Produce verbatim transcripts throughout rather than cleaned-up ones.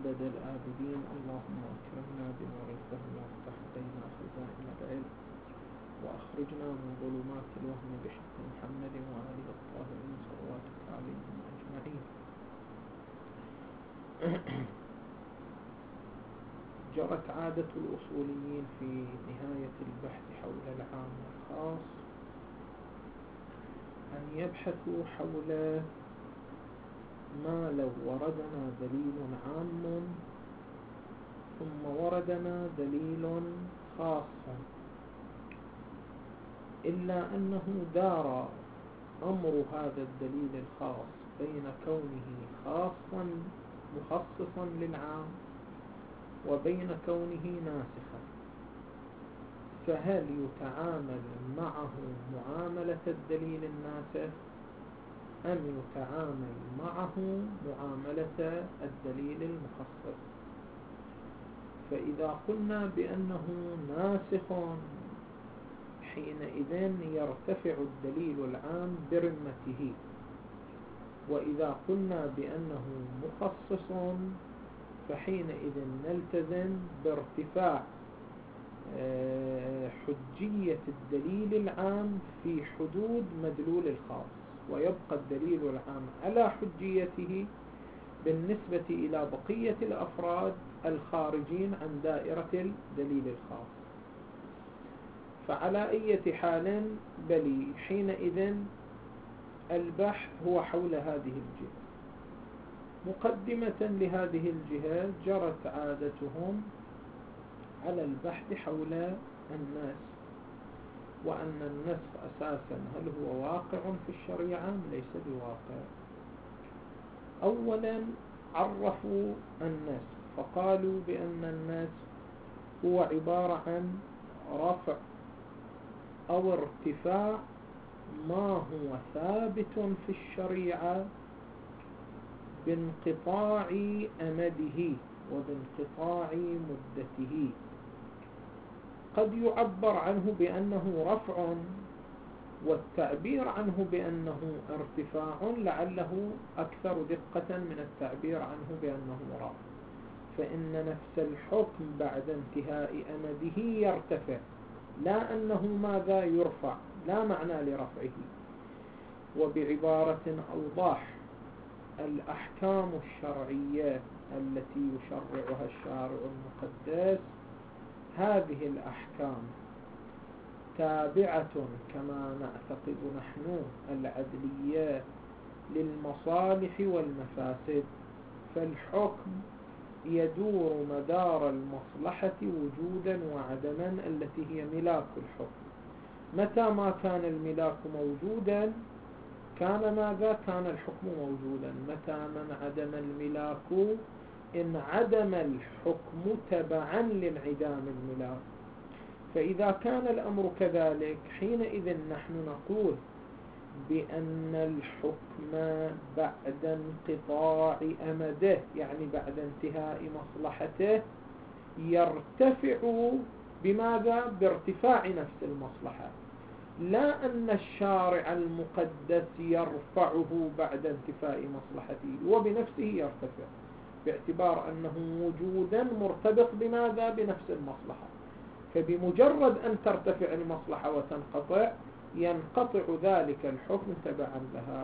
أبد الآبدين. اللهم أكرمنا بنور الفهم وافتح علينا خزائن العلم وأخرجنا من ظلمات الوهم بحق محمد وآله الطاهرين صلواتك عليهم أجمعين. جرت عادة الأصوليين في نهاية البحث حول العام والخاص أن يبحثوا حول ما لو وردنا دليل عام ثم وردنا دليل خاص، إلا أنه دار أمر هذا الدليل الخاص بين كونه خاصا مخصصا للعام وبين كونه ناسخا، فهل يتعامل معه معاملة الدليل الناسخ أم يتعامل معه معاملة الدليل المخصص؟ فإذا قلنا بأنه ناسخ حينئذ يرتفع الدليل العام برمته، وإذا قلنا بأنه مخصص فحينئذ نلتزم بارتفاع حجية الدليل العام في حدود مدلول الخاص، ويبقى الدليل العام على حجيته بالنسبة إلى بقية الأفراد الخارجين عن دائرة الدليل الخاص. فعلى أي حال بلي حينئذ البحث هو حول هذه الجهة. مقدمة لهذه الجهة جرت عادتهم على البحث حول النسخ، وأن النسخ أساسا هل هو واقع في الشريعة أم ليس بواقع. أولا عرفوا النسخ فقالوا بأن النسخ هو عبارة عن رفع أو ارتفاع ما هو ثابت في الشريعة بانقطاع أمده وبانقطاع مدته. قد يعبر عنه بأنه رفع، والتعبير عنه بأنه ارتفاع لعله أكثر دقة من التعبير عنه بأنه رفع، فإن نفس الحكم بعد انتهاء أمده يرتفع، لا أنه ماذا يرفع، لا معنى لرفعه. وبعبارة أوضح، الأحكام الشرعية التي يشرعها الشارع المقدس هذه الأحكام تابعة كما نعتقد نحن العدلية للمصالح والمفاسد، فالحكم يدور مدار المصلحة وجودا وعدما التي هي ملاك الحكم. متى ما كان الملاك موجودا كان ماذا؟ كان الحكم موجودا. متى من عدم الملاك انعدم الحكم تبعا لانعدام الملاك. فإذا كان الأمر كذلك حينئذ نحن نقول بأن الحكم بعد انقطاع أمده، يعني بعد انتهاء مصلحته، يرتفع بماذا؟ بارتفاع نفس المصلحة، لا أن الشارع المقدس يرفعه بعد انتفاء مصلحته، وبنفسه يرتفع باعتبار أنه وجودا مرتبط بماذا؟ بنفس المصلحة. فبمجرد أن ترتفع المصلحة وتنقطع ينقطع ذلك الحكم تبعا لها.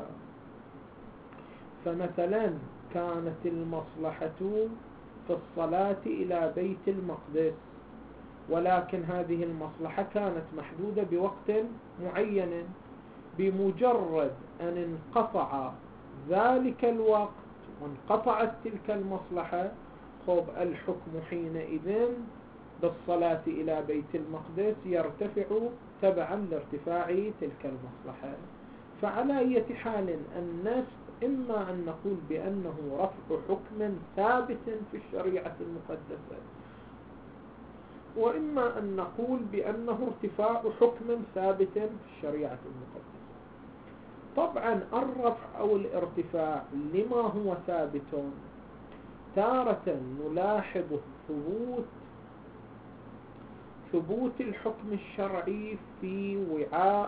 فمثلا كانت المصلحة في الصلاة إلى بيت المقدس، ولكن هذه المصلحة كانت محدودة بوقت معين، بمجرد أن انقطع ذلك الوقت وانقطعت تلك المصلحة، خب الحكم حينئذ بالصلاة إلى بيت المقدس يرتفع تبعا لارتفاع تلك المصلحة. فعلى أي حال النسخ إما أن نقول بأنه رفع حكم ثابت في الشريعة المقدسة، وإما أن نقول بأنه ارتفاع حكم ثابت في الشريعة المقدسة. طبعا الرفع أو الارتفاع لما هو ثابت، تارة نلاحظ الثبوت ثبوت الحكم الشرعي في وعاء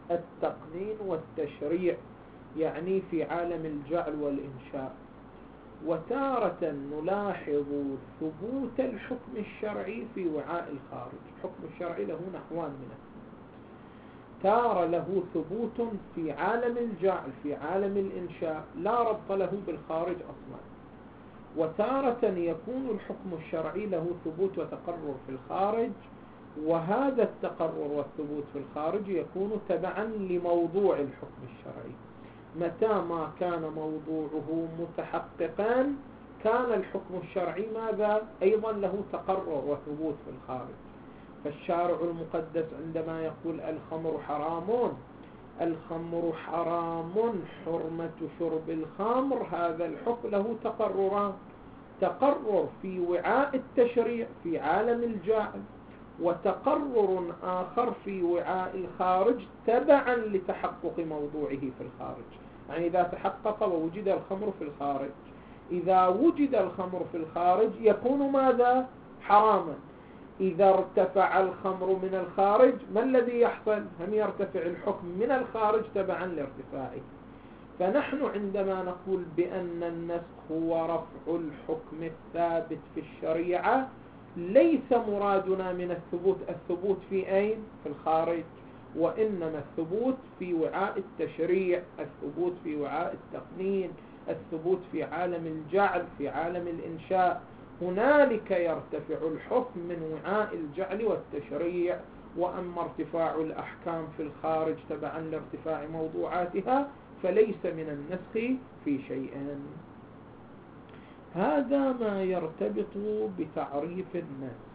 التقنين والتشريع، يعني في عالم الجعل والإنشاء. وتارة نلاحظ ثبوت الحكم الشرعي في وعاء الخارج. الحكم الشرعي له نحوان من الثبوت: تارة له ثبوت في عالم الجعل، في عالم الإنشاء، لا ربط له بالخارج أصلا. وتارة يكون الحكم الشرعي له ثبوت وتقرر في الخارج، وهذا التقرر والثبوت في الخارج يكون تبعا لموضوع الحكم الشرعي. متى ما كان موضوعه متحققا كان الحكم الشرعي ماذا؟ أيضا له تقرر وثبوت في الخارج. فالشارع المقدس عندما يقول الخمر حرام، الخمر حرام حرمة شرب الخمر، هذا الحكم له تقرران: تقرر في وعاء التشريع في عالم الجاهل، وتقرر آخر في وعاء الخارج تبعا لتحقق موضوعه في الخارج. يعني إذا تحقق ووجد الخمر في الخارج، إذا وجد الخمر في الخارج يكون ماذا؟ حراما. إذا ارتفع الخمر من الخارج ما الذي يحصل؟ هم يرتفع الحكم من الخارج تبعا لارتفاعه. فنحن عندما نقول بأن النسخ هو رفع الحكم الثابت في الشريعة، ليس مرادنا من الثبوت الثبوت في أين؟ في الخارج، وإنما الثبوت في وعاء التشريع، الثبوت في وعاء التقنين، الثبوت في عالم الجعل، في عالم الإنشاء. هنالك يرتفع الحكم من وعاء الجعل والتشريع. وأما ارتفاع الأحكام في الخارج تبعا لارتفاع موضوعاتها فليس من النسخ في شيء. هذا ما يرتبط بتعريف النسخ.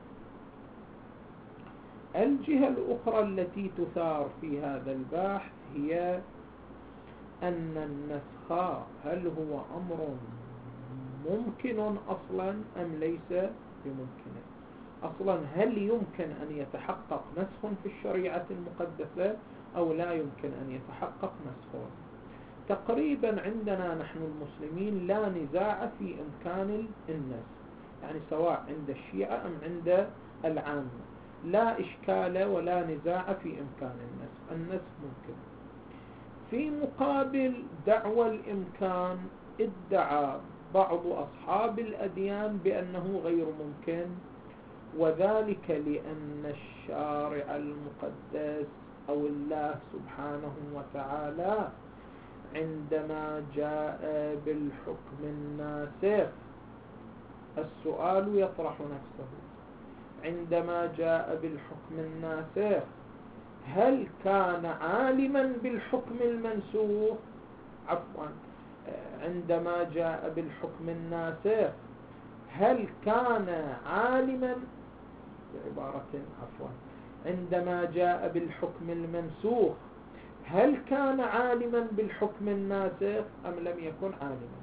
الجهة الأخرى التي تثار في هذا البحث هي أن النسخ هل هو أمر ممكن أصلا أم ليس بممكن؟ أصلا هل يمكن أن يتحقق نسخ في الشريعة المقدسة أو لا يمكن أن يتحقق نسخ؟ تقريبا عندنا نحن المسلمين لا نزاع في إمكان النسخ، يعني سواء عند الشيعة أم عند العامة لا إشكال ولا نزاع في إمكان النسخ. النسخ ممكن. في مقابل دعوى الإمكان ادعى بعض أصحاب الأديان بأنه غير ممكن، وذلك لأن الشارع المقدس أو الله سبحانه وتعالى عندما جاء بالحكم الناسخ، السؤال يطرح نفسه: عندما جاء بالحكم الناسخ هل كان عالما بالحكم المنسوخ؟ عفوا عندما جاء بالحكم الناسخ هل كان عالما بعبارة عفوا عندما جاء بالحكم المنسوخ هل كان عالما بالحكم الناسخ أم لم يكن عالما؟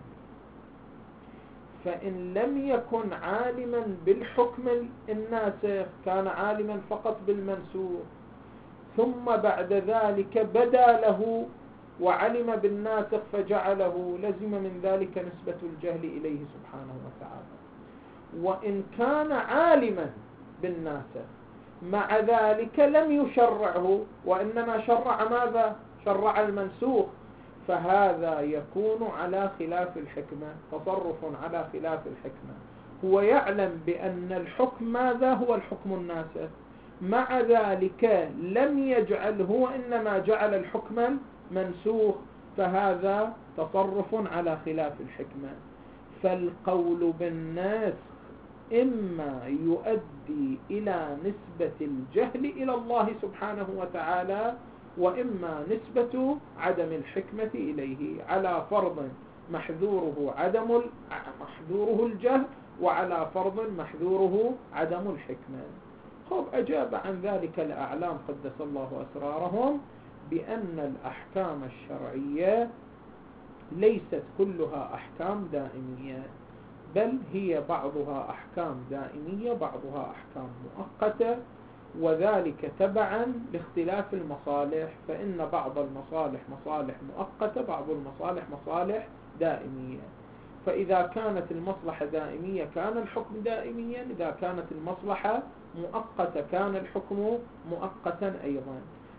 فإن لم يكن عالما بالحكم الناسخ كان عالما فقط بالمنسوخ، ثم بعد ذلك بدا له وعلم بالناسخ فجعله، لزم من ذلك نسبة الجهل إليه سبحانه وتعالى. وإن كان عالما بالناسخ مع ذلك لم يشرعه وإنما شرع ماذا؟ شرع المنسوخ، فهذا يكون على خلاف الحكمة، تصرف على خلاف الحكمة. هو يعلم بأن الحكم ماذا؟ هو الحكم الناسخ، مع ذلك لم يجعله وإنما جعل الحكم منسوخ، فهذا تصرف على خلاف الحكمة. فالقول بالنسخ إما يؤدي إلى نسبة الجهل إلى الله سبحانه وتعالى، وإما نسبة عدم الحكمة إليه، على فرض محذوره عدم محذوره الجهل، وعلى فرض محذوره عدم الحكمة. خب أجاب عن ذلك الأعلام قدس الله أسرارهم بأن الأحكام الشرعية ليست كلها أحكام دائمية، بل هي بعضها أحكام دائمية بعضها أحكام مؤقتة، وذلك تبعا لاختلاف المصالح، فإن بعض المصالح مصالح مؤقتة، بعض المصالح مصالح دائمية. فإذا كانت المصلحة دائمية كان الحكم دائميا، إذا كانت المصلحة مؤقتة كان الحكم مؤقتا أيضا.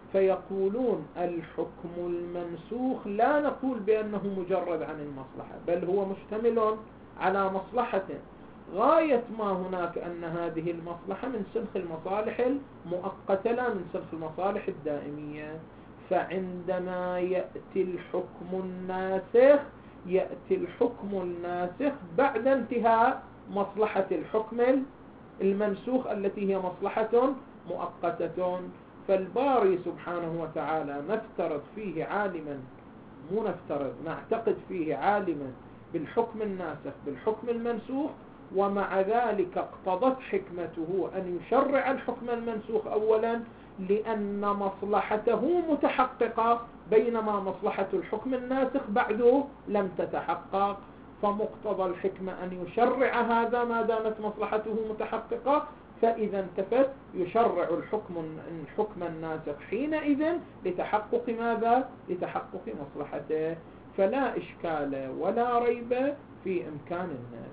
فيقولون الحكم المنسوخ لا نقول بأنه مجرد عن المصلحة، بل هو مشتمل على مصلحة غاية ما هناك أن هذه المصلحة من سلخ المصالح المؤقتة لا من سلخ المصالح الدائمية. فعندما يأتي الحكم الناسخ يأتي الحكم الناسخ بعد انتهاء مصلحة الحكم المنسوخ التي هي مصلحة مؤقتة. فالباري سبحانه وتعالى نفترض فيه عالما مو نفترض نعتقد فيه عالما بالحكم الناسخ بالحكم المنسوخ، ومع ذلك اقتضت حكمته أن يشرع الحكم المنسوخ أولا لأن مصلحته متحققة، بينما مصلحة الحكم الناسخ بعده لم تتحقق. فمقتضى الحكمة أن يشرع هذا ما دامت مصلحته متحققة، فإذا انتفت يشرع الحكم الحكم الناسخ حينئذ لتحقق ماذا؟ لتحقق مصلحته. فلا إشكال ولا ريب في إمكان الناس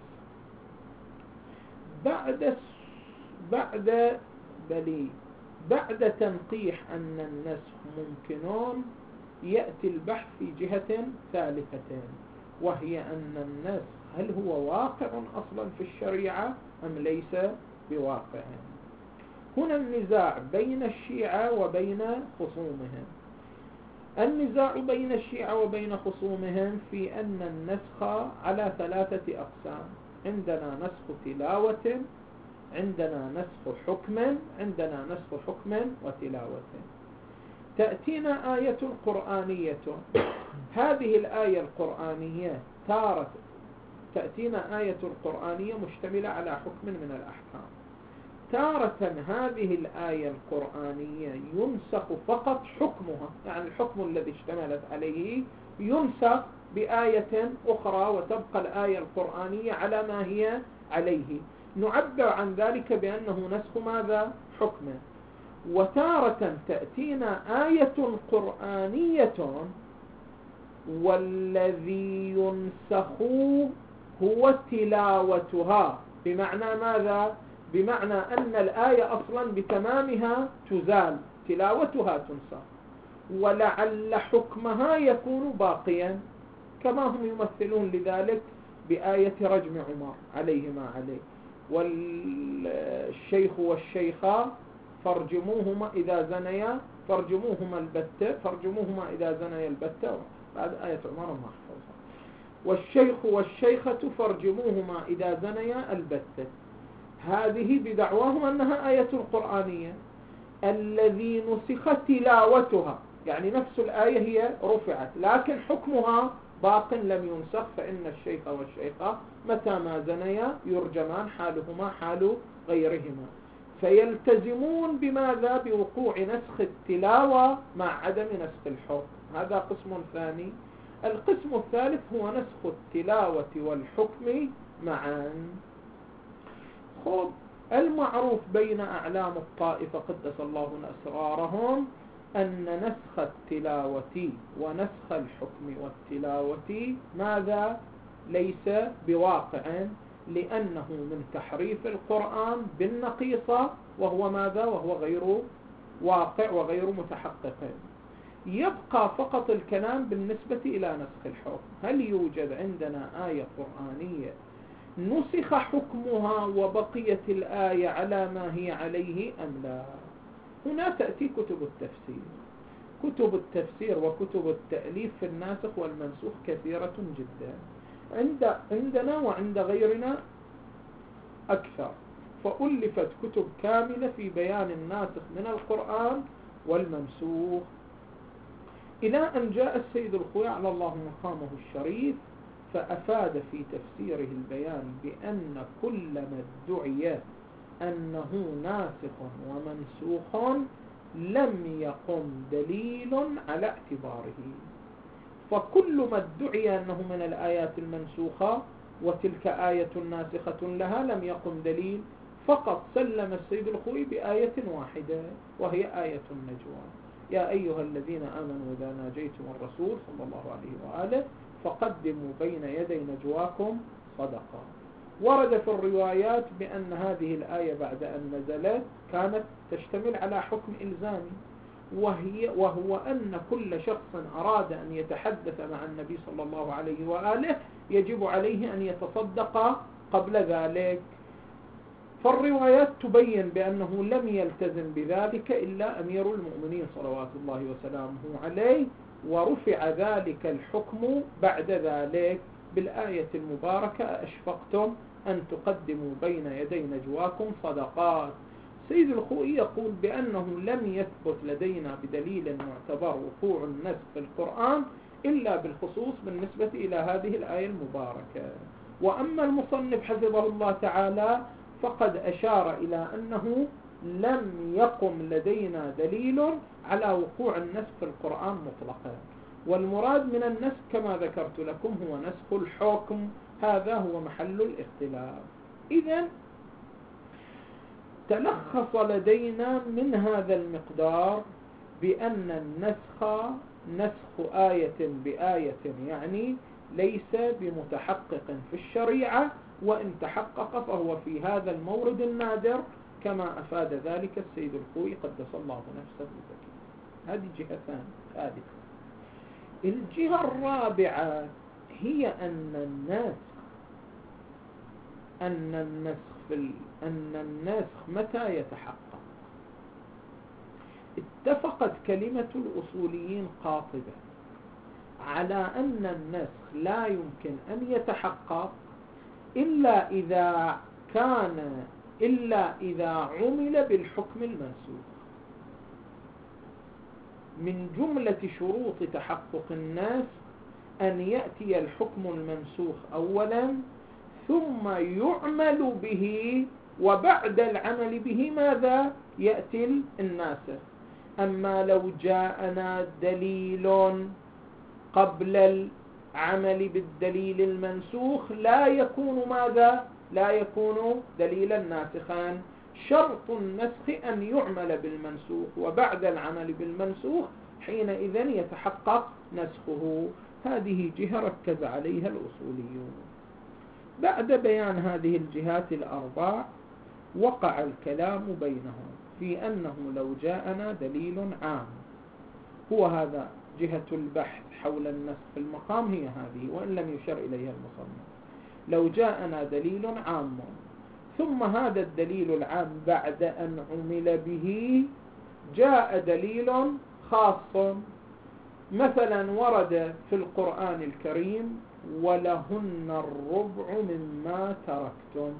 بعد بعد بلي بعد تنقيح أن النسخ ممكنون يأتي البحث في جهة ثالثة، وهي أن النسخ هل هو واقع أصلا في الشريعة أم ليس بواقع. هنا النزاع بين الشيعة وبين خصومهم. النزاع بين الشيعة وبين خصومهم في أن النسخ على ثلاثة أقسام: عندنا نسخ تلاوة، عندنا نسخ حكم، عندنا نسخ حكم وتلاوة. تأتينا آية قرآنية، هذه الآية القرآنية تارة تأتينا آية القرآنية مشتملة على حكم من الأحكام، تارة هذه الآية القرآنية ينسخ فقط حكمها، يعني الحكم الذي اشتملت عليه ينسخ بآية أخرى وتبقى الآية القرآنية على ما هي عليه، نعبر عن ذلك بأنه نسخ ماذا؟ حكمه. وتارة تأتينا آية قرآنية والذي ينسخ هو تلاوتها، بمعنى ماذا؟ بمعنى أن الآية أصلا بتمامها تزال، تلاوتها تنسخ، ولعل حكمها يكون باقيا، كما هم يمثلون لذلك بآية رجم عمر عليهما عليه: والشيخ والشيخة فارجموهما إذا زنيا فارجموهما البتة فارجموهما إذا زنيا البتة، بعد آية عمر ما حفظها: والشيخ والشيخة فارجموهما إذا زنيا البتة. هذه بدعواهم أنها آية قرآنية. الذي نسخ تلاوتها، يعني نفس الآية هي رفعت لكن حكمها باق لم ينسخ، فإن الشيخ والشيخة متى ما زنيا يرجمان، حالهما حال غيرهما، فيلتزمون بماذا؟ بوقوع نسخ التلاوة مع عدم نسخ الحكم. هذا قسم ثاني. القسم الثالث هو نسخ التلاوة والحكم معا. خب المعروف بين أعلام الطائفة قدس الله أسرارهم أن نسخ التلاوة ونسخ الحكم والتلاوة ماذا؟ ليس بواقع، لأنه من تحريف القرآن بالنقيصة، وهو ماذا؟ وهو غير واقع وغير متحقق. يبقى فقط الكلام بالنسبة إلى نسخ الحكم. هل يوجد عندنا آية قرآنية نسخ حكمها وبقيت الآية على ما هي عليه أم لا؟ هنا تأتي كتب التفسير. كتب التفسير وكتب التأليف في الناسخ والمنسوخ كثيرة جدا عند عندنا وعند غيرنا أكثر، فألفت كتب كاملة في بيان الناسخ من القرآن والمنسوخ، إلى أن جاء السيد الخوي على الله مقامه الشريف فأفاد في تفسيره البيان بأن كل ما ادعي أنه ناسخ ومنسوخ لم يقم دليل على اعتباره. فكل ما ادعي أنه من الآيات المنسوخة وتلك آية ناسخة لها لم يقم دليل، فقط سلم السيد الخوي بآية واحدة وهي آية النجوى: يا أيها الذين آمنوا إذا ناجيتم الرسول صلى الله عليه وآله فقدموا بين يدي نجواكم صدقة. ورد في الروايات بأن هذه الآية بعد أن نزلت كانت تشتمل على حكم إلزامي، وهي وهو أن كل شخص أراد أن يتحدث مع النبي صلى الله عليه وآله يجب عليه أن يتصدق قبل ذلك. فالروايات تبين بأنه لم يلتزم بذلك إلا أمير المؤمنين صلوات الله وسلامه عليه، ورفع ذلك الحكم بعد ذلك بالآية المباركة: أشفقتم أن تقدموا بين يدي نجواكم صدقات. سيد الخوئي يقول بأنه لم يثبت لدينا بدليل معتبر وقوع النسخ في القرآن إلا بالخصوص بالنسبة إلى هذه الآية المباركة. وأما المصنف حفظه الله تعالى فقد أشار إلى أنه لم يقم لدينا دليل على وقوع النسخ في القرآن مطلقا، والمراد من النسخ كما ذكرت لكم هو نسخ الحكم، هذا هو محل الاختلاف. إذن تلخص لدينا من هذا المقدار بأن النسخ نسخ آية بآية يعني ليس بمتحقق في الشريعة، وإن تحقق فهو في هذا المورد النادر كما أفاد ذلك السيد الخوئي قدس الله نفسه بذكره. هذه جهة ثالثة. الجهة الرابعة هي أن النسخ أن النسخ في ال... أن النسخ متى يتحقق؟ اتفقت كلمة الأصوليين قاطبة على أن النسخ لا يمكن أن يتحقق إلا إذا كان إلا إذا عمل بالحكم المنسوخ. من جملة شروط تحقق النسخ أن يأتي الحكم المنسوخ أولا ثم يعمل به، وبعد العمل به ماذا؟ يأتي الناسخ. أما لو جاءنا دليل قبل العمل بالدليل المنسوخ لا يكون ماذا؟ لا يكون دليلا ناسخا. شرط النسخ أن يعمل بالمنسوخ، وبعد العمل بالمنسوخ حينئذ يتحقق نسخه. هذه جهة ركز عليها الأصوليون. بعد بيان هذه الجهات الأربع وقع الكلام بينهم في أنه لو جاءنا دليل عام، هو هذا جهة البحث حول النسخ في المقام، هي هذه وإن لم يشر إليها المصنف. لو جاءنا دليل عام ثم هذا الدليل العام بعد أن عمل به جاء دليل خاص، مثلا ورد في القرآن الكريم: ولهن الربع مما تركتم.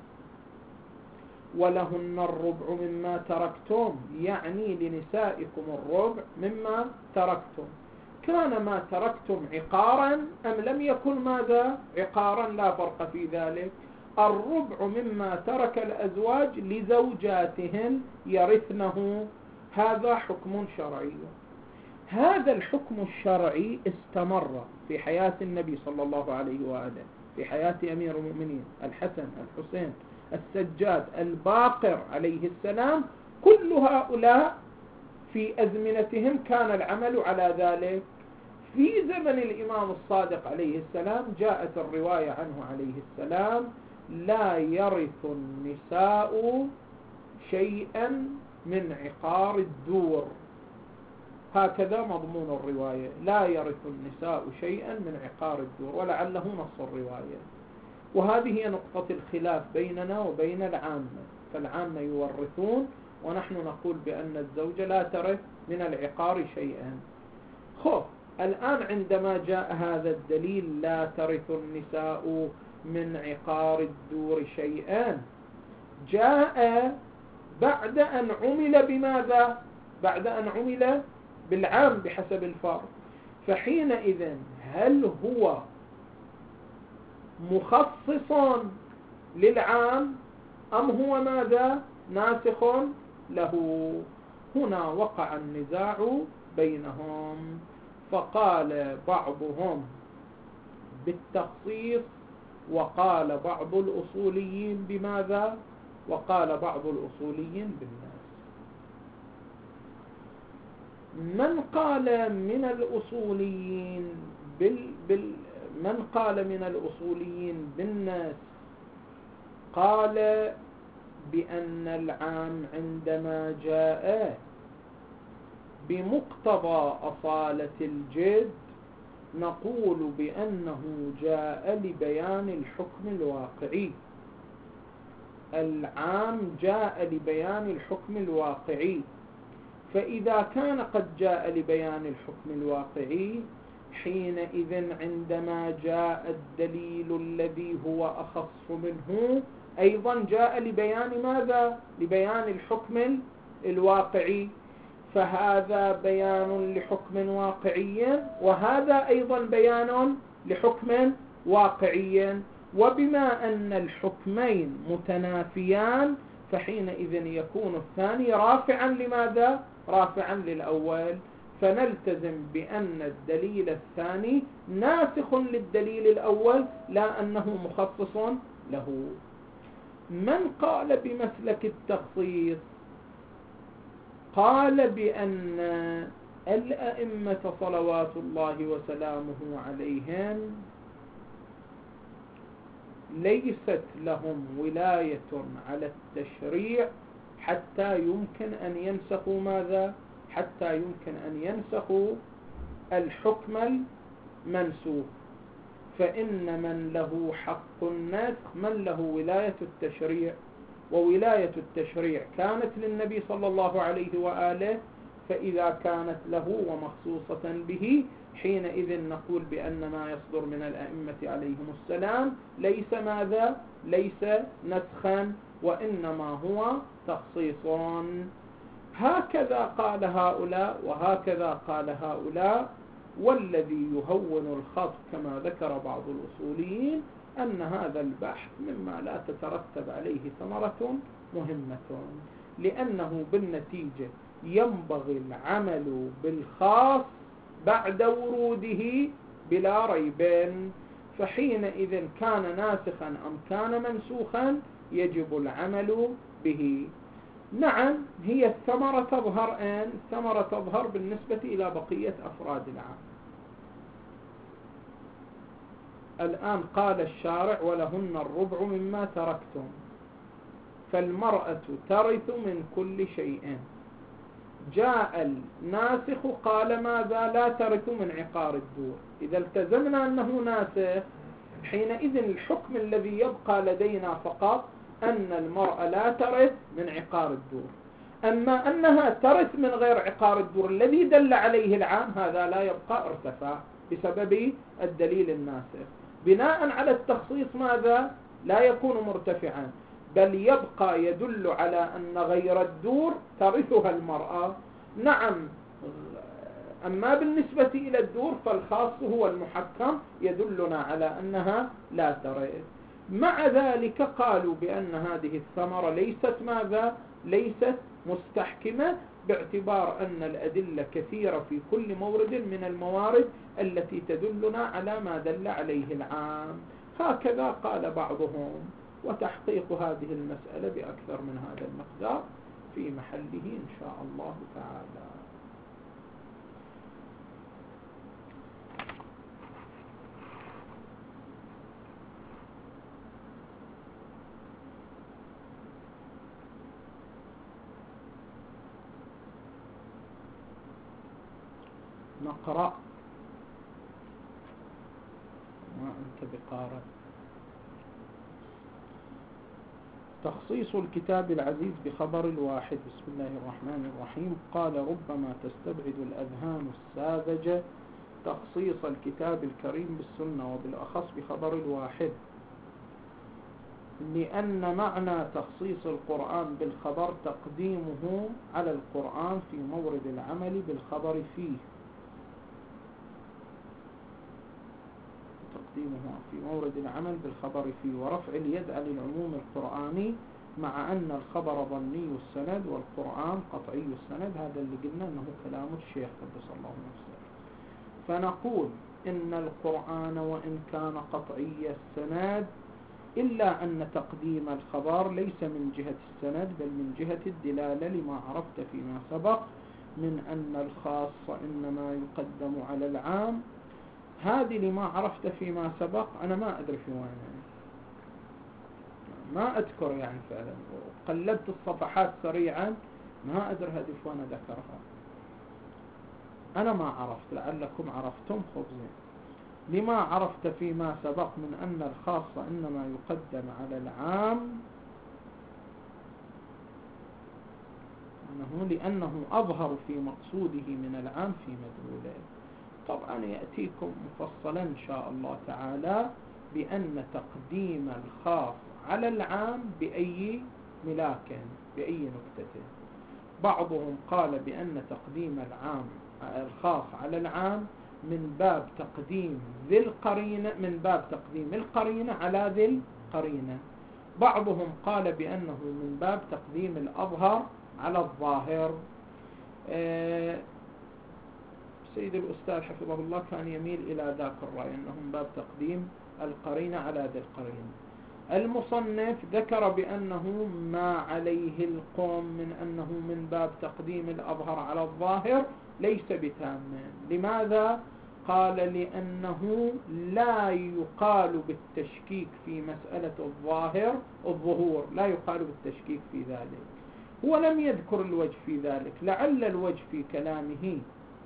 ولهن الربع مما تركتم يعني لنسائكم الربع مما تركتم. كان ما تركتم عقارا أم لم يكن ماذا؟ عقارا، لا فرق في ذلك. الربع مما ترك الأزواج لزوجاتهن يرثنه، هذا حكم شرعي. هذا الحكم الشرعي استمر في حياة النبي صلى الله عليه وآله، في حياة أمير المؤمنين الحسن الحسين السجاد الباقر عليه السلام. كل هؤلاء في أزمنتهم كان العمل على ذلك. في زمن الإمام الصادق عليه السلام جاءت الرواية عنه عليه السلام: لا يرث النساء شيئا من عقار الدور. هكذا مضمون الرواية: لا يرث النساء شيئا من عقار الدور، ولعله نص الرواية. وهذه هي نقطة الخلاف بيننا وبين العامة، فالعامة يورثون ونحن نقول بأن الزوجة لا ترث من العقار شيئا. خب الآن عندما جاء هذا الدليل: لا ترث النساء من عقار الدور شيئا، جاء بعد أن عمل بماذا؟ بعد أن عمل بالعام بحسب الفرق. فحينئذ هل هو مخصص للعام أم هو ماذا؟ ناسخ له؟ هنا وقع النزاع بينهم، فقال بعضهم بالتخصيص وقال بعض الأصوليين بماذا؟ وقال بعض الأصوليين بالناس. من قال من الأصوليين بال بال من قال من الأصوليين بالناس قال بأن العام عندما جاء بمقتضى أصالة الجد نقول بأنه جاء لبيان الحكم الواقعي. العام جاء لبيان الحكم الواقعي، فإذا كان قد جاء لبيان الحكم الواقعي حينئذ عندما جاء الدليل الذي هو أخص منه أيضا جاء لبيان ماذا؟ لبيان الحكم الواقعي، فهذا بيان لحكم واقعي وهذا أيضا بيان لحكم واقعي. وبما أن الحكمين متنافيان فحينئذ يكون الثاني رافعا لماذا؟ رافعا للأول، فنلتزم بأن الدليل الثاني ناسخ للدليل الأول لا أنه مخصص له. من قال بمسلك التخصيص؟ قال بأن الأئمة صلوات الله وسلامه عليهم ليست لهم ولاية على التشريع حتى يمكن أن ينسخوا ماذا؟ حتى يمكن أن ينسخوا الحكم المنسوخ. فإن من له حق النسخ من له ولاية التشريع، وولاية التشريع كانت للنبي صلى الله عليه وآله، فإذا كانت له ومخصوصة به حينئذ نقول بأن ما يصدر من الأئمة عليهم السلام ليس ماذا؟ ليس نسخا وإنما هو تخصيص. هكذا قال هؤلاء وهكذا قال هؤلاء. والذي يهون الخط كما ذكر بعض الأصوليين أن هذا البحث مما لا تترتب عليه ثمرة مهمة، لأنه بالنتيجة ينبغي العمل بالخاص بعد وروده بلا ريب، فحينئذ كان ناسخا أم كان منسوخا يجب العمل به. نعم، هي الثمرة تظهر أن الثمرة تظهر بالنسبة إلى بقية أفراد العام. الآن قال الشارع ولهن الربع مما تركتم، فالمرأة ترث من كل شيء. جاء الناسخ قال ماذا؟ لا ترث من عقار الدور. إذا التزمنا أنه ناسخ حينئذ الحكم الذي يبقى لدينا فقط أن المرأة لا ترث من عقار الدور. أما أنها ترث من غير عقار الدور الذي دل عليه العام هذا لا يبقى، ارتفع بسبب الدليل الناسخ. بناء على التخصيص ماذا؟ لا يكون مرتفعا، بل يبقى يدل على أن غير الدور ترثها المرأة. نعم، أما بالنسبة إلى الدور فالخاص هو المحكم يدلنا على أنها لا ترث. مع ذلك قالوا بأن هذه الثمرة ليست ماذا؟ ليست مستحكمة، باعتبار أن الأدلة كثيرة في كل مورد من الموارد التي تدلنا على ما دل عليه العام. هكذا قال بعضهم، وتحقيق هذه المسألة بأكثر من هذا المقدار في محله إن شاء الله تعالى. نقرأ. ما أنت بقارئ. تخصيص الكتاب العزيز بخبر الواحد. بسم الله الرحمن الرحيم. قال ربما تستبعد الأذهان الساذجة تخصيص الكتاب الكريم بالسنة وبالأخص بخبر الواحد، لأن معنى تخصيص القرآن بالخبر تقديمه على القرآن في مورد العمل بالخبر فيه، تقديمه في مورد العمل بالخبر فيه، ورفع اليد عن العموم القرآني مع أن الخبر ظني السند والقرآن قطعي السند. هذا اللي قلنا أنه كلام الشيخ قدس الله نفسه. فنقول إن القرآن وإن كان قطعي السند إلا أن تقديم الخبر ليس من جهة السند بل من جهة الدلالة، لما عرفت فيما سبق من أن الخاص إنما يقدم على العام. هذه لما عرفت فيما سبق أنا ما أدري في وين، يعني ما أذكر يعني فعلا، قلبت الصفحات سريعا ما أدري هذه في وين ذكرها. أنا ما عرفت، لعلكم عرفتم خبزين. لما عرفت فيما سبق من أن الخاص إنما يقدم على العام؟ أنه لأنه أظهر في مقصوده من العام في مدلوله. طبعا يأتيكم مفصلا إن شاء الله تعالى بأن تقديم الخاص على العام بأي ملاك، بأي نكتة. بعضهم قال بأن تقديم العام الخاص على العام من باب تقديم ذي القرينة، من باب تقديم القرينة على ذي القرينة. بعضهم قال بأنه من باب تقديم الأظهر على الظاهر. أه سيد الأستاذ حفظه الله كان يميل إلى ذاك الرأي أنه من باب تقديم القرينة على ذي القرينة. المصنف ذكر بأنه ما عليه القوم من أنه من باب تقديم الأظهر على الظاهر ليس بتام. لماذا؟ قال لأنه لا يقال بالتشكيك في مسألة الظاهر الظهور، لا يقال بالتشكيك في ذلك. هو لم يذكر الوجه في ذلك، لعل الوجه في كلامه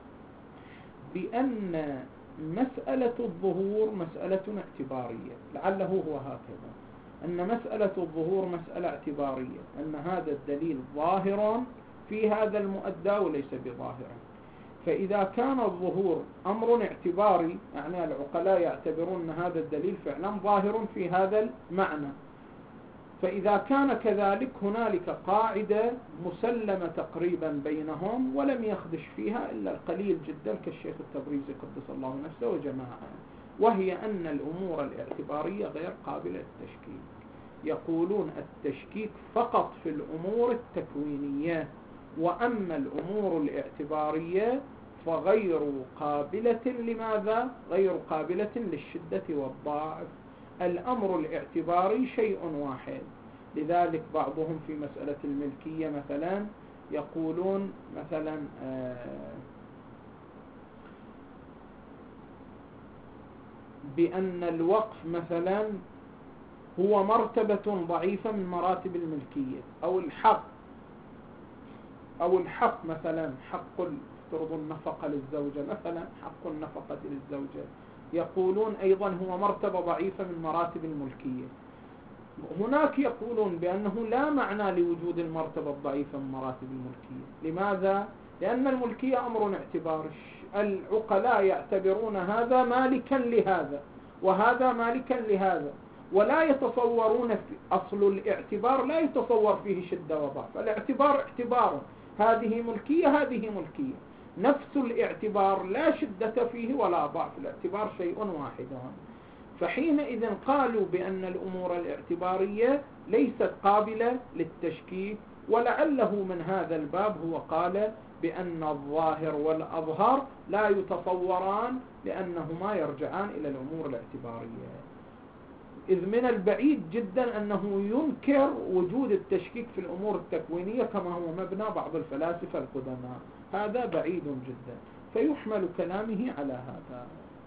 بأن مسألة الظهور مسألة اعتبارية، لعله هو هكذا، أن مسألة الظهور مسألة اعتبارية، أن هذا الدليل ظاهر في هذا المؤدى وليس بظاهر. فإذا كان الظهور أمر اعتباري، يعني العقلاء يعتبرون أن هذا الدليل فعلا ظاهر في هذا المعنى، فإذا كان كذلك هنالك قاعدة مسلمة تقريبا بينهم ولم يخدش فيها إلا القليل جدا كالشيخ التبريزي قدس الله نفسه وجماعة، وهي أن الأمور الاعتبارية غير قابلة للتشكيك. يقولون التشكيك فقط في الأمور التكوينية، وأما الأمور الاعتبارية فغير قابلة لماذا؟ غير قابلة للشدة والضعف. الأمر الاعتباري شيء واحد. لذلك بعضهم في مسألة الملكية مثلا يقولون مثلا بأن الوقف مثلا هو مرتبة ضعيفة من مراتب الملكية، أو الحق أو الحق مثلا حق افترض النفقة للزوجة مثلا، حق النفقة للزوجة، يقولون أيضا هو مرتبة ضعيفة من مراتب الملكية. هناك يقولون بأنه لا معنى لوجود المرتبة الضعيفة من مراتب الملكية. لماذا؟ لأن الملكية أمر اعتباري، العقلاء يعتبرون هذا مالكا لهذا وهذا مالكا لهذا، ولا يتصورون في أصل الاعتبار لا يتصور فيه شدة وضعف. الاعتبار اعتبار، هذه ملكية هذه ملكية، نفس الاعتبار لا شدة فيه ولا ضعف، الاعتبار شيء واحد. فحينئذ قالوا بأن الأمور الاعتبارية ليست قابلة للتشكيك، ولعله من هذا الباب هو قال بأن الظاهر والأظهر لا يتصوران لأنهما يرجعان إلى الأمور الاعتبارية، إذ من البعيد جدا أنه ينكر وجود التشكيك في الأمور التكوينية كما هو مبنى بعض الفلاسفة القدماء، هذا بعيد جدا، فيحمل كلامه على هذا.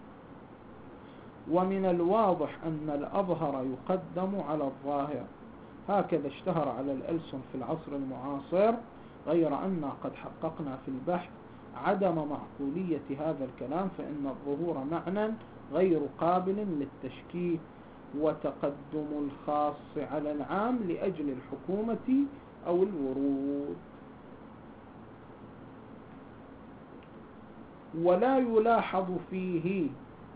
ومن الواضح أن الأظهر يقدم على الظاهر، هكذا اشتهر على الألسن في العصر المعاصر، غير أن قد حققنا في البحث عدم معقولية هذا الكلام، فإن الظهور معنى غير قابل للتشكيك، وتقدم الخاص على العام لأجل الحكومة أو الورود. ولا يلاحظ فيه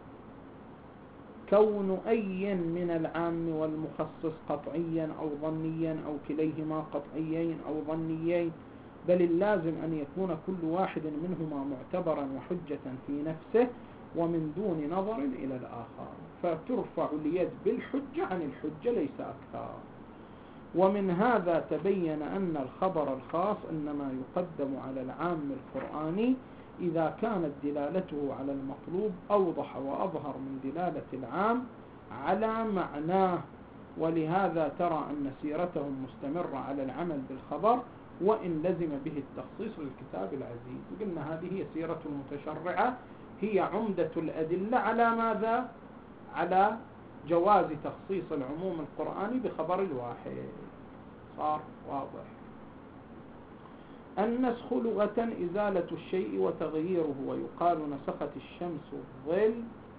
كون أي من العام والمخصص قطعيا أو ظنيا أو كليهما قطعيين أو ظنيين، بل اللازم أن يكون كل واحد منهما معتبرا وحجة في نفسه ومن دون نظر إلى الآخر، فترفع اليد بالحجة عن الحجة ليس أكثر. ومن هذا تبين أن الخبر الخاص إنما يقدم على العام القرآني إذا كانت دلالته على المطلوب أوضح وأظهر من دلالة العام على معناه، ولهذا ترى أن سيرتهم مستمرة على العمل بالخبر وإن لزم به التخصيص للكتاب العزيز. قلنا هذه هي سيرة المتشرعة، هي عمدة الأدلة على ماذا؟ على جواز تخصيص العموم القرآني بخبر الواحد. صار واضح. النسخ لغة إزالة الشيء وتغييره، ويقال نسخت الشمس الظل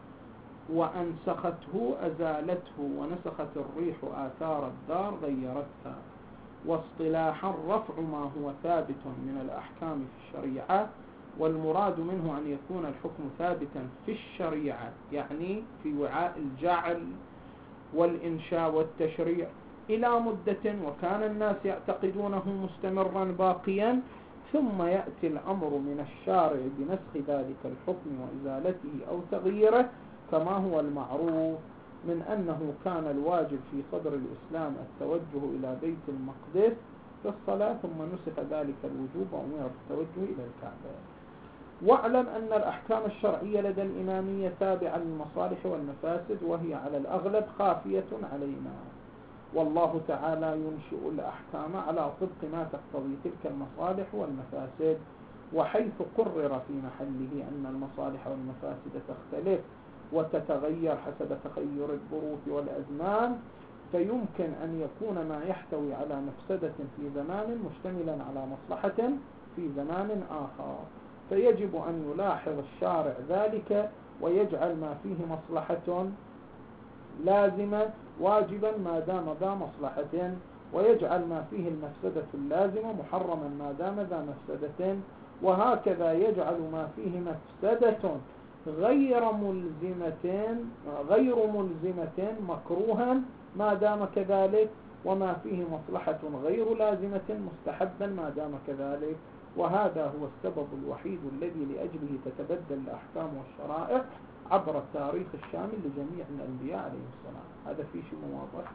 وأنسخته أزالته، ونسخت الريح آثار الدار غيرتها. واصطلاحا رفع ما هو ثابت من الأحكام في الشريعة، والمراد منه أن يكون الحكم ثابتا في الشريعة، يعني في وعاء الجعل والإنشاء والتشريع إلى مدة وكان الناس يعتقدونه مستمرا باقيا، ثم يأتي الأمر من الشارع بنسخ ذلك الحكم وإزالته أو تغييره، كما هو المعروف من أنه كان الواجب في صدر الإسلام التوجه إلى بيت المقدس في الصلاة، ثم نسخ ذلك الوجوب وأمر التوجه إلى الكعبة. واعلم أن الأحكام الشرعية لدى الإمامية تابعة للمصالح والمفاسد، وهي على الأغلب خافية علينا، والله تعالى ينشئ الأحكام على طبق ما تقتضي تلك المصالح والمفاسد، وحيث قرر في محله أن المصالح والمفاسد تختلف وتتغير حسب تغير الظروف والأزمان، فيمكن أن يكون ما يحتوي على مفسدة في زمان مشتملا على مصلحة في زمان آخر، فيجب أن يلاحظ الشارع ذلك ويجعل ما فيه مصلحة لازمة واجبا ما دام ذا مصلحة، ويجعل ما فيه المفسدة اللازمة محرما ما دام ذا مفسدة، وهكذا يجعل ما فيه مفسدة غير ملزمة غير ملزمة مكروها ما دام كذلك، وما فيه مصلحة غير لازمة مستحبا ما دام كذلك. وهذا هو السبب الوحيد الذي لأجله تتبدل الأحكام والشرائع عبر التاريخ الشامل لجميع الأنبياء عليهم السلام. هذا في شيء واضح.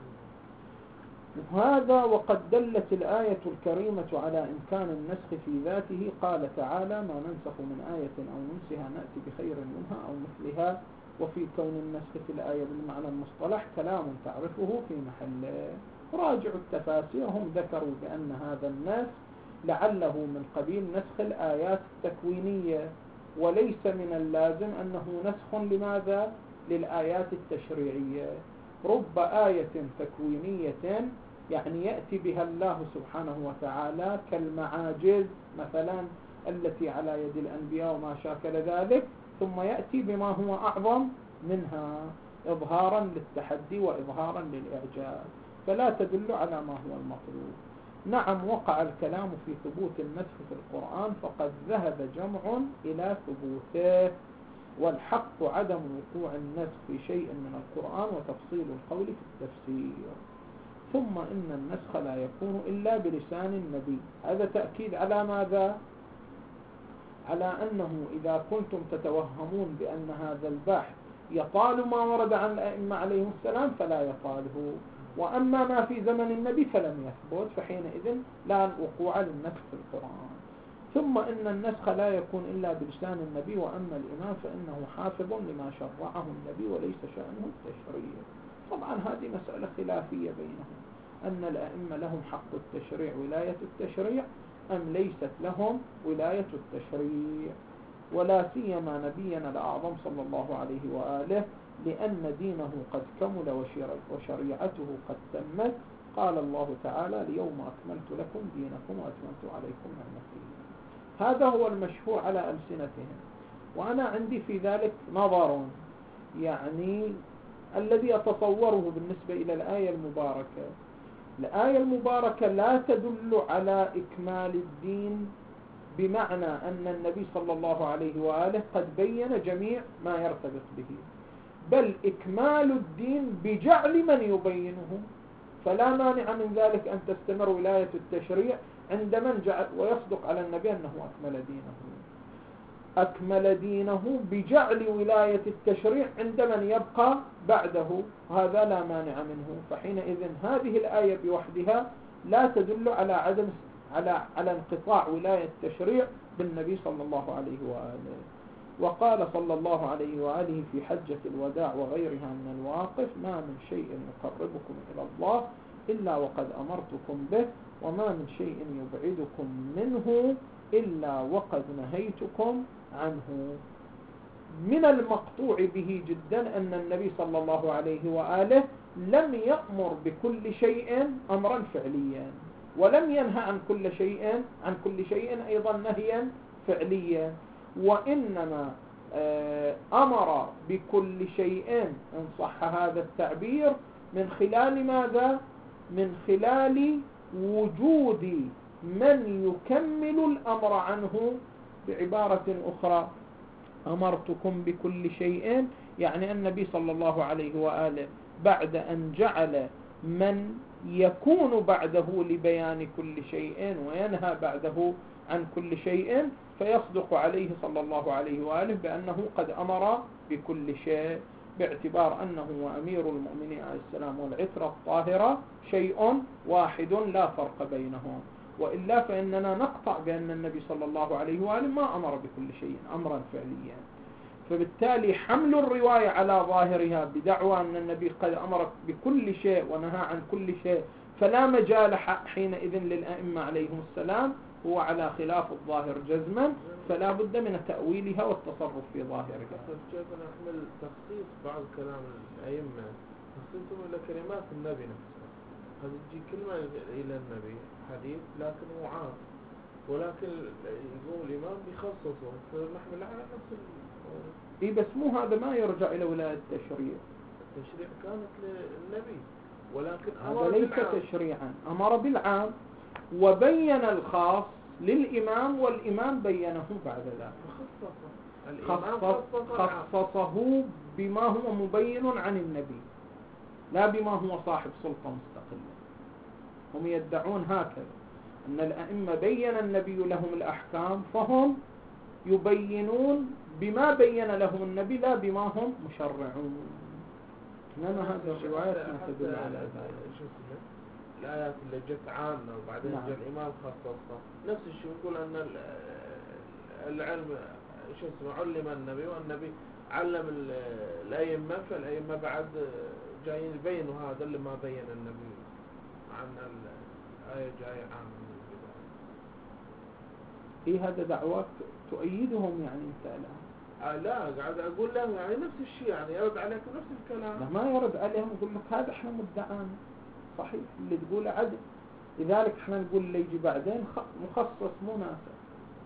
وهذا وقد دلت الآية الكريمة على إمكان النسخ في ذاته. قال تعالى: ما ننسخ من آية أو ننسها نأتي بخير منها أو مثلها. وفي كون النسخ في الآية بالمعنى المصطلح كلام تعرفه في محله. راجع التفاسير هم ذكروا بأن هذا النسخ لعله من قبيل نسخ الآيات التكوينية، وليس من اللازم أنه نسخ لماذا؟ للآيات التشريعية. رب آية تكوينية يعني يأتي بها الله سبحانه وتعالى كالمعاجز مثلا التي على يد الأنبياء وما شاكل ذلك، ثم يأتي بما هو أعظم منها إظهارا للتحدي وإظهارا للإعجاز، فلا تدل على ما هو المطلوب. نعم، وقع الكلام في ثبوت النسخ في القرآن، فقد ذهب جمع إلى ثبوته، والحق عدم وقوع النسخ في شيء من القرآن وتفصيل القول في التفسير. ثم إن النسخ لا يكون إلا بلسان النبي. هذا تأكيد على ماذا؟ على أنه إذا كنتم تتوهمون بأن هذا البحث يطال ما ورد عن الأئمة عليهم السلام فلا يطاله، وأما ما في زمن النبي فلم يثبت، فحينئذ لا وقوع للنسخ في القرآن. ثم إن النسخ لا يكون إلا بلسان النبي، وأما الإمام فإنه حافظ لما شرعه النبي وليس شأنه التشريع. طبعا هذه مسألة خلافية بينهم، أن الأئمة لهم حق التشريع ولاية التشريع أم ليست لهم ولاية التشريع، ولا سيما نبينا الأعظم صلى الله عليه وآله، لأن دينه قد كمل وشريعته قد تمت. قال الله تعالى: اليوم أكملت لكم دينكم وأتممت عليكم نعمتي. هذا هو المشهور على ألسنتهم، وأنا عندي في ذلك نظر، يعني الذي أتصوره بالنسبة إلى الآية المباركة. الآية المباركة لا تدل على إكمال الدين بمعنى أن النبي صلى الله عليه وآله قد بين جميع ما يرتبط به، بل إكمال الدين بجعل من يبينه، فلا مانع من ذلك أن تستمر ولاية التشريع عند من جعل، ويصدق على النبي أنه أكمل دينه أكمل دينه بجعل ولاية التشريع عند من يبقى بعده، هذا لا مانع منه. فحينئذ هذه الآية بوحدها لا تدل على عدم على على انقطاع ولاية التشريع بالنبي صلى الله عليه وآله. وقال صلى الله عليه وآله في حجة الوداع وغيرها من الواقف: ما من شيء يقربكم إلى الله إلا وقد أمرتكم به، وما من شيء يبعدكم منه إلا وقد نهيتكم عنه. من المقطوع به جدا أن النبي صلى الله عليه وآله لم يأمر بكل شيء أمرا فعليا، ولم ينهى عن كل شيء عن كل شيء أيضا نهيا فعليا، وإنما أمر بكل شيء إن صح هذا التعبير من خلال ماذا؟ من خلال وجود من يكمل الأمر عنه. بعبارة أخرى أمرتكم بكل شيء، يعني النبي صلى الله عليه وآله بعد أن جعل من يكون بعده لبيان كل شيء وينهى بعده عن كل شيء، فيصدق عليه صلى الله عليه وآله بأنه قد أمر بكل شيء، باعتبار أنه وأمير المؤمنين عليه السلام والعترة الطاهرة شيء واحد لا فرق بينهم. وإلا فإننا نقطع بأن النبي صلى الله عليه وآله ما أمر بكل شيء أمرا فعليا. فبالتالي حمل الرواية على ظاهرها بدعوى أن النبي قد أمر بكل شيء ونهى عن كل شيء فلا مجال حينئذ للأئمة عليهم السلام هو على خلاف الظاهر جزما، فلا بد من تأويلها والتصرف في ظاهرها. كيف نحمل تخصيص بعض كلام الأئمة تخصيصهم إلى كلمات النبي نفسه؟ هذه تجي كلمة إلى النبي حديث لكن هو عام، ولكن يقوم الإمام بيخصصه فنحمل على نفس إيه بس مو هذا ما يرجع إلى ولاية التشريع. التشريع كانت للنبي، ولكن هذا ليس تشريعا، أمر بالعام وبين الخاص للإمام والإمام بينه بعد ذلك. خصص خصصه بما هو مبين عن النبي لا بما هو صاحب سلطة مستقلة. هم يدعون هكذا أن الأئمة بين النبي لهم الأحكام فهم يبينون بما بين لهم النبي لا بما هم مشرعون. إنما هذه الروايات ما تدل على ذلك. الآيات اللي جت عامة وبعدين نعم. جاء الإمام خصصها نفس الشيء، يقول أن العلم شو اسمه علم النبي والنبي علم الأئمة، فالأئمة بعد جايين يبينوا هذا اللي ما بين النبي عن الآية جاية عامة من البداية. إيه هذا دعوات تؤيدهم يعني أنت الآن؟ آه لا قاعد أقول لهم يعني نفس الشيء، يعني يرد عليكم نفس الكلام. لا ما يرد عليهم، يقول لك هذا احنا مدعانا صحيح اللي تقوله عدل، لذلك احنا نقول اللي يجي بعدين مخصص مو ناسخ.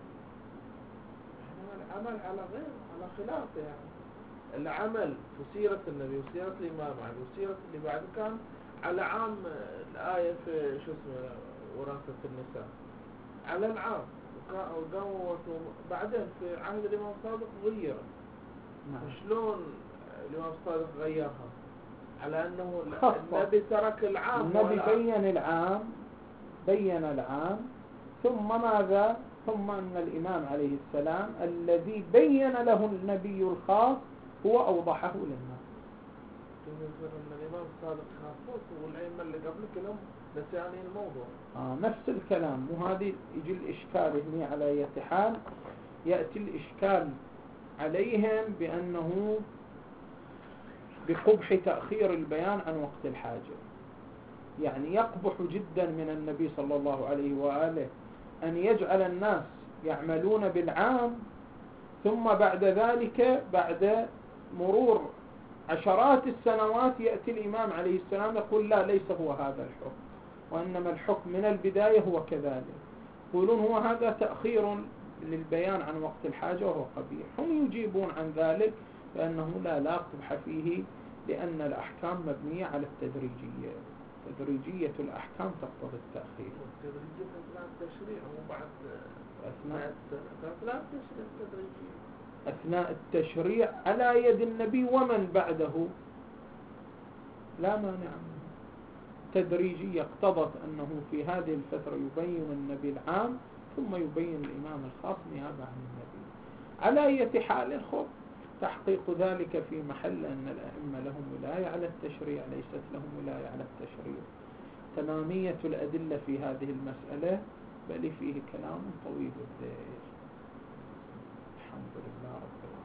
احنا العمل على غير على خلافه، يعني العمل في سيرة النبي وسيرة الإمام علي وسيرة اللي بعد كان على عام الآية في شو اسمه وراثة النساء على العام، وقاموا بعدين في عهد الإمام الصادق غيرت. نعم. شلون الإمام الصادق غيرها؟ على أنه خصص. النبي ترك العام، النبي بين العام بين العام ثم ماذا؟ ثم أن الإمام عليه السلام الذي بين له النبي الخاص هو أوضحه للناس. يصير أن الإمام الصادق خاص والأئمة اللي قبل كلهم نسيانين الموضوع. آه نفس الكلام، مو هذه يجي الإشكال هنا على أي حال. يأتي الإشكال عليهم بأنه بقبح تأخير البيان عن وقت الحاجة، يعني يقبح جدا من النبي صلى الله عليه وآله أن يجعل الناس يعملون بالعام ثم بعد ذلك بعد مرور عشرات السنوات يأتي الإمام عليه السلام يقول لا ليس هو هذا الحكم، وإنما الحكم من البداية هو كذلك. يقولون هو هذا تأخير للبيان عن وقت الحاجة وهو قبيح. هم يجيبون عن ذلك بأنه لا لا قبح فيه، لأن الأحكام مبنية على التدريجية، تدريجية الأحكام تقتضي التأخير. التدريجية أثناء التشريع وبعد أثناء أثناء التشريع التدريجية أثناء التشريع على يد النبي ومن بعده لا مانع منه. تدريجية اقتضت أنه في هذه الفترة يبين النبي العام ثم يبين الإمام الخاص نيابة عن النبي. على أي حال خب تحقيق ذلك في محل أن الأئمة لهم ولاية على التشريع ليست لهم ولاية على التشريع. تمامية الأدلة في هذه المسألة بل فيه كلام طويل الذيل. الحمد لله رب العالمين.